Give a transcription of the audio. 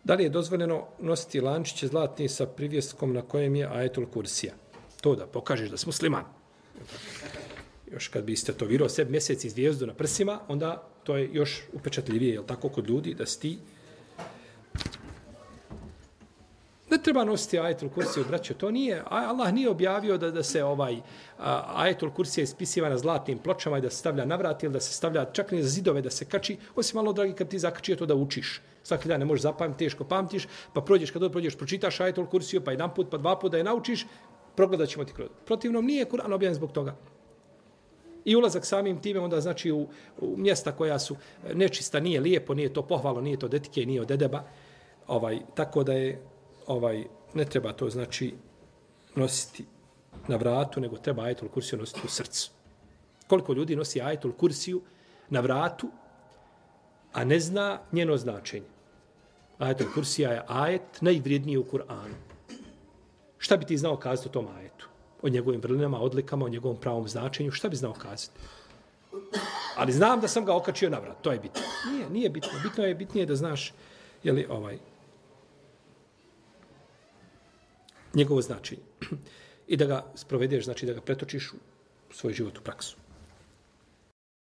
Da li je dozvoljeno nositi lančiće zlatni sa privjeskom na kojem je ajetul kursija? To da pokažeš da si musliman. Još kad bi istetovirao sebi mjesec i zvijezdu na prsima, onda to je još upečatljivije, jel tako, kod ljudi, da si ti. Ne treba nositi ajetul kursiju, braćo, to nije, Allah nije objavio da se ajetul kursija ispisiva na zlatnim pločama i da se stavlja na vrat ili da se stavlja čak ni za zidove da se kači, osim malo, dragi, kad ti zakači to da učiš. Svaki dan ne možeš zapamtiti, teško pamtiš, pa prođeš, kad prođeš, pročitaš ajetul kursiju, pa jedan put, pa dva puta da je naučiš, progledat ćemo ti kroz. Protivnom, nije Kur'an objavljen zbog toga. I ulazak samim time onda znači u mjesta koja su nečista, nije lijepo, nije to pohvalo, nije to detike, nije od edeba. Tako da je ne treba to znači nositi na vratu, nego treba ajetul kursiju nositi u srcu. Koliko ljudi nosi ajetul kursiju na vratu, a ne zna njeno značenje. Ajetul kursija je ajet najvrijedniji u Kur'anu. Šta bi ti znao kazati o tom ajetu? O njegovim vrlinama, odlikama, o njegovom pravom značenju? Šta bi znao kazati? Ali znam da sam ga okačio na vrat. To je bitno. Nije bitno. Bitnije da znaš njegovo značenje. I da ga sprovedeš, znači da ga pretočiš u svoj život u praksu.